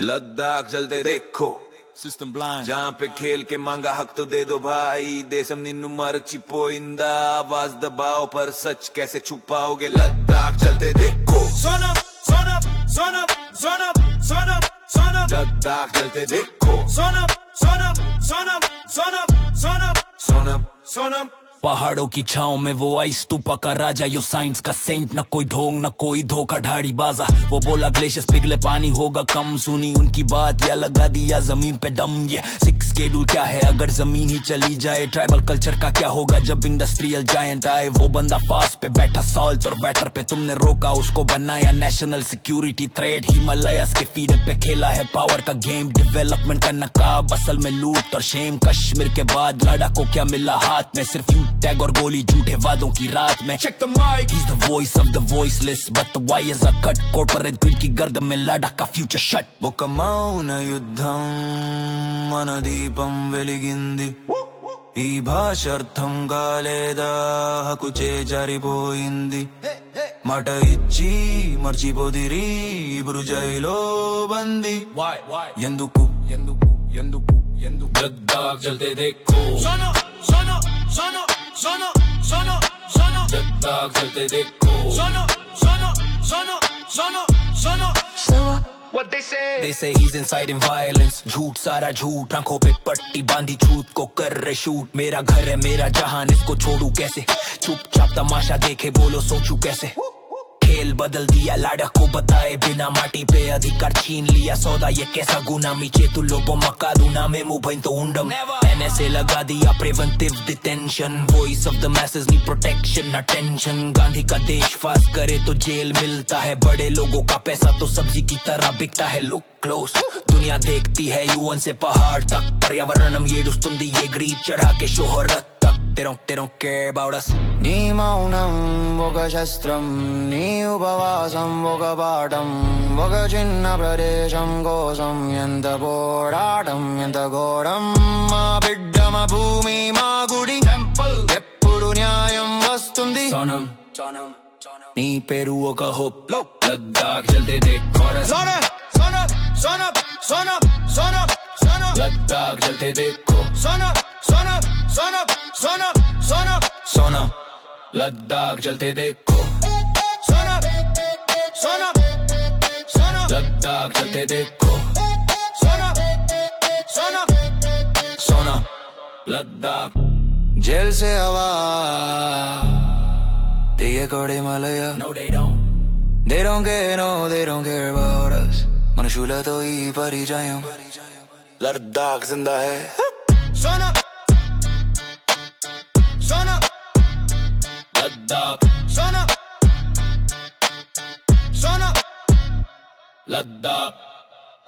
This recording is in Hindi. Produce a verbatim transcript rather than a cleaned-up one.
लद्दाख चलते देखो System blind. जहाँ पे खेल के मांगा हक तो दे दो भाई। देशम निन्नु मरची पोइंदा आवाज दबाओ पर सच कैसे छुपाओगे। लद्दाख चलते देखो Son up, son up, son up, son up, son up, son up. Ladakh चलते देखो Son up, son up, son up, son up, son up, Sonam son up. पहाड़ों की छांव में वो आई स्तूपा का राजा, यो साइंस का सेंट, न कोई ढोंग न कोई धोखा ढाड़ी बाजा। वो बोला ग्लेशियर्स पिघले पानी होगा कम, सुनी उनकी बात या लगा दिया जमीन पे दम। ये सिक्स शेड्यूल क्या है अगर जमीन ही चली जाए। ट्राइबल कल्चर का क्या होगा जब इंडस्ट्रियल जायंट आए। वो बंदा फास्ट पे बैठा सॉल्ट और बैटर पे, तुमने रोका उसको बनाया नेशनल सिक्योरिटी थ्रेट। हिमालयस के फीडर पे खेला है पावर का गेम। डेवलपमेंट का नकाब असल में लूट और शेम। कश्मीर के बाद लड़ाक को क्या मिला हाथ में, सिर्फ टैग और गोली झूठे वादों की रात में। Check the mic. He's the voice of the voiceless, but the why is a cut. Corporate greed की गर्द में लड़ाक का future shut. ఒక మౌన యుద్ధం మనదీపం వెలిగింది, ఈ భాషార్థం కాలేదా హకుచే జారిపోయింది। మాట ఇచ్చి మర్చిపోదిరి ఇప్పుడు జైలో బంది। Why, why? ఎందుకు ఎందుకు ఎందుకు ఎందుకు लद्दाख चलते देखो, Son up, son up, son up, son up, son up, son up. Ladakh चलते देखो। Son up, son up, son up, son up, son up. What they say? They say he's inciting violence, झूठ सारा झूठ, आंखों पे पट्टी बांधी छूट को कर रहे शूट। मेरा घर है मेरा जहान, इसको छोड़ू कैसे, चुपचाप तमाशा देखे बोलो सोचू कैसे। खेल बदल दिया लाड़ा को बताए बिना, माटी पे अधिकार छीन लिया सौदा ये कैसा गुनामी। चेतुलो पो मकादूना में मुभइन तो उंडम, एनएसए लगा दिया preventive detention. Voice of the message नी प्रोटेक्शन अटेंशन। गांधी का देश फास करे तो जेल मिलता है, बड़े लोगों का पैसा तो सब्जी की तरह बिकता है। लुक क्लोज, दुनिया देखती है यूएन से पहाड़ तक। पर्यावरणम ये दुस्तुंदी ये ग्रीड चढ़ा के शोहरत तक। They don't, they don't care about us. నీ మౌనం ఒక శస్త్రం, నీ ఉపవాసం ఒక పాఠం। ఒక చిన్న ప్రదేశం కోసం ఎంత పోరాటం ఎంత ఘోరం। మా బిడ్డ మా భూమి మా గుడి, ఎప్పుడు న్యాయం వస్తుంది। सोनम నీ పేరు ఒక హోప్, లద్దాఖ్ చల్తే देखो। Son up, son up, son up, son up, son up, son up. Ladakh चलते देखो, Son up, son up, son up, son up, son up. Sonam Ladakh चलते देखो। Son up, son up, son up, Ladakh चलते देखो, son up, son up. Sonam Ladakh. Jail సే హవా దిగే కొడే మలయ। No they don't. They don't care, no they don't care about us। మనుషులతో ఈ పరిచయం, లద్దాఖ్ జిందా హై। Son up, son up, Ladakh son up, son up. Ladakh.